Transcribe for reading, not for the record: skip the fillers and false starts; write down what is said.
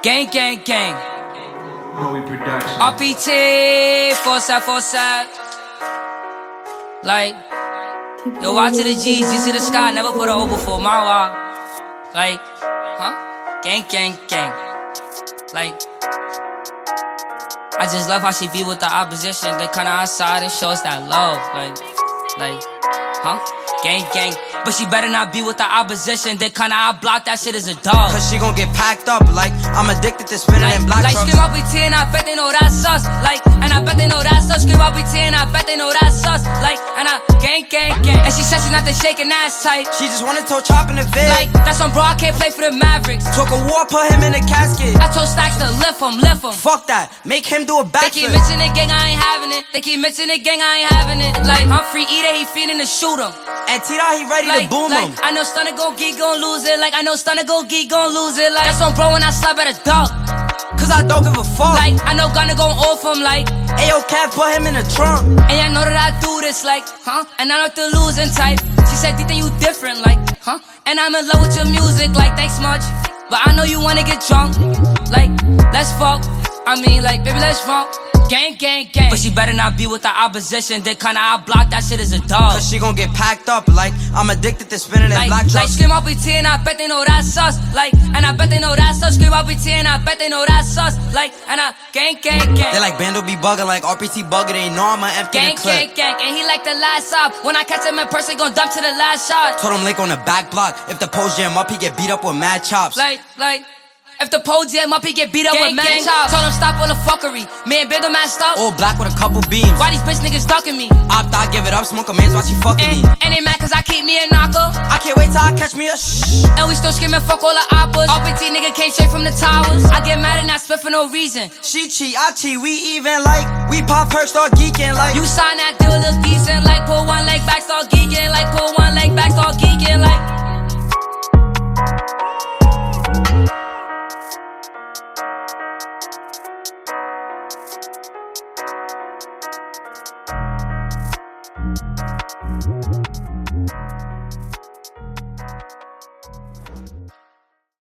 Gang, gang, gang. Holy production. RPT, Forsyth. Like, yo, watch to the G's, G to the sky, never put a O before my wall. Like, gang, gang, gang. Like, I just love how she be with the opposition. They come outside and show us that love. Like, gang, gang. But she better not be with the opposition. They kinda block that shit as a dog. Cause she gon' get packed up like I'm addicted to spinning in black like trucks. Scream RPT and I bet they know that's us. Like, and I bet they know that's us. Scream RPT and I bet they know that's us. Like, and I gang, gang, gang. And she said she's not the shaking ass type. She just wanted to chop in the vid. Like, that's on bro, I can't play for the Mavericks. Took a war, put him in a casket. I told Stacks to lift him. Fuck that, make him do a They keep backflip. mentioning the gang, I ain't having it. They keep mentioning the gang, I ain't having it. Like, I'm free eater, he feeding to shoot him. And T-Dot, he ready to boom him. I know Stunner gon' geek, gon' lose it. Like, I know Stunner gon' geek, gon' lose it. Like, that's on bro when I slap at a dog. Cause I don't give a fuck. Like, I know Gunna gon' off him, like. Ayo, cat, put him in the trunk. And y'all know that I do this, like, and I'm not the losing type. She said, D-Thing, you different, like, and I'm in love with your music, like, thanks much. But I know you wanna get drunk. Like, let's fuck. I mean, like, baby, let's fuck. Gang, gang, gang. But she better not be with the opposition. They kinda block that shit as a dog. Cause she gon' get packed up like I'm addicted to spinning in black trucks. Like, Scream RPT and I bet they know that's us. Like, and I bet they know that's us. Scream RPT and I bet they know that's us. Like, and I gang, gang, gang. They like Bando be bugging like RPT bugging. They know I'ma empty Gang, the clip. gang, gang. And he like the last stop. When I catch him in person, gon' dump to the last shot. Told him link on the back block. If the post jam up, he get beat up with mad chops. Like, if the pole jam up, he get beat up with mad chops. Told him stop all the fuckery. Me and Bando masked up. All black with a couple beams. Why these bitch niggas ducking me? Opt out, give it up, smoke a man's while she fucking me. And they mad cause I keep me a knocker. I can't wait till I catch me a shh. And we still screaming fuck all the oppas. RPT nigga came straight from the towers. I get mad and I spit for no reason. She cheat, I cheat, we even like. We pop her, start geeking like. You sign that deal, look decent. Like, pull one leg back, start geeking. Like, pull one leg back, start geeking. Like.